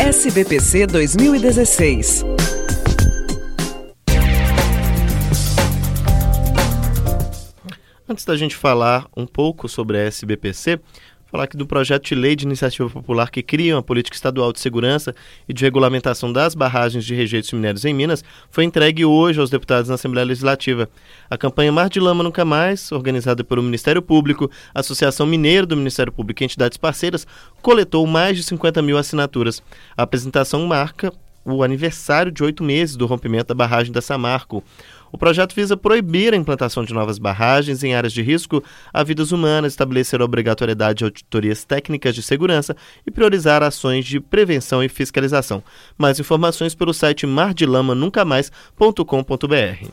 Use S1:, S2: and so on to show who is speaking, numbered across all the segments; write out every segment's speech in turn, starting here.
S1: SBPC 2016.
S2: Antes da gente falar um pouco sobre a SBPC, falar aqui do projeto de lei de iniciativa popular que cria uma política estadual de segurança e de regulamentação das barragens de rejeitos minérios em Minas, foi entregue hoje aos deputados na Assembleia Legislativa. A campanha Mar de Lama Nunca Mais, organizada pelo Ministério Público, Associação Mineira do Ministério Público e entidades parceiras, coletou mais de 50 mil assinaturas. A apresentação marca o aniversário de 8 meses do rompimento da barragem da Samarco. O projeto visa proibir a implantação de novas barragens em áreas de risco a vidas humanas, estabelecer a obrigatoriedade de auditorias técnicas de segurança e priorizar ações de prevenção e fiscalização. Mais informações pelo site mardilamanuncamais.com.br.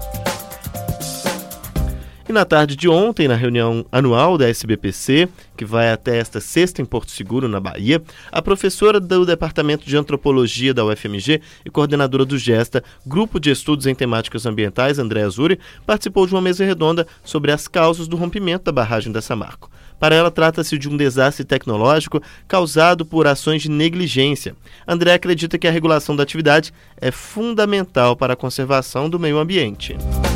S2: E na tarde de ontem, na reunião anual da SBPC, que vai até esta sexta em Porto Seguro, na Bahia, a professora do Departamento de Antropologia da UFMG e coordenadora do GESTA, Grupo de Estudos em Temáticas Ambientais, Andréa Zuri, participou de uma mesa redonda sobre as causas do rompimento da barragem da Samarco. Para ela, trata-se de um desastre tecnológico causado por ações de negligência. Andréa acredita que a regulação da atividade é fundamental para a conservação do meio ambiente.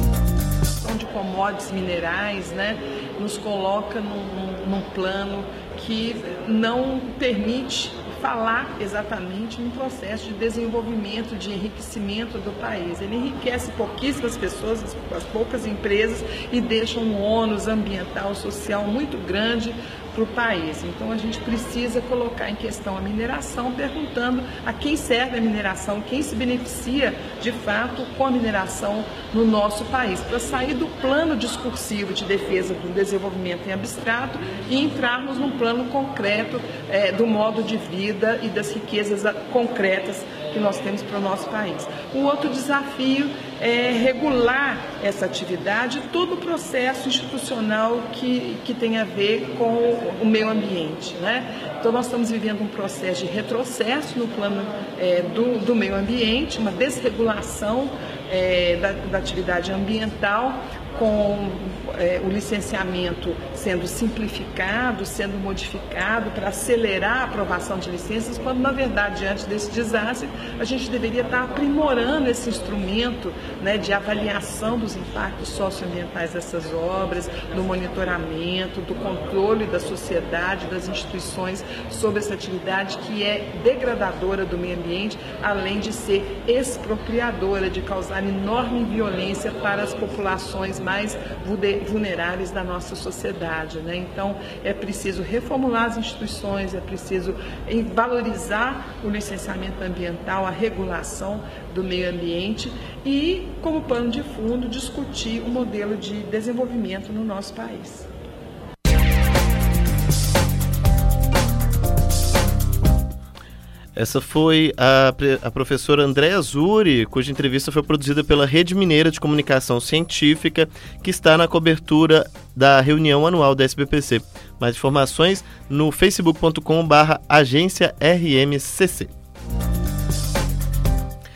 S3: Commodities minerais, nos coloca num plano que não permite falar exatamente no processo de desenvolvimento, de enriquecimento do país. Ele enriquece pouquíssimas pessoas, as poucas empresas, e deixa um ônus ambiental, social muito grande para o país. Então a gente precisa colocar em questão a mineração, perguntando a quem serve a mineração, quem se beneficia de fato com a mineração no nosso país, para sair do plano discursivo de defesa do desenvolvimento em abstrato e entrarmos num plano concreto do modo de vida e das riquezas concretas que nós temos para o nosso país. O outro desafio é regular essa atividade, todo o processo institucional que tem a ver com o meio ambiente, Então nós estamos vivendo um processo de retrocesso no plano do meio ambiente, uma desregulação da atividade ambiental, com o licenciamento sendo simplificado, sendo modificado para acelerar a aprovação de licenças, quando na verdade, diante desse desastre, a gente deveria estar aprimorando esse instrumento de avaliação dos impactos socioambientais dessas obras, no monitoramento, do controle da sociedade, das instituições sobre essa atividade que é degradadora do meio ambiente, além de ser expropriadora, de causar enorme violência para as populações mais vulneráveis da nossa sociedade, Então é preciso reformular as instituições, é preciso valorizar o licenciamento ambiental, a regulação do meio ambiente e, como pano de fundo, discutir o modelo de desenvolvimento no nosso país.
S2: Essa foi a professora Andréa Zuri, cuja entrevista foi produzida pela Rede Mineira de Comunicação Científica, que está na cobertura da reunião anual da SBPC. Mais informações no facebook.com/agência RMCC.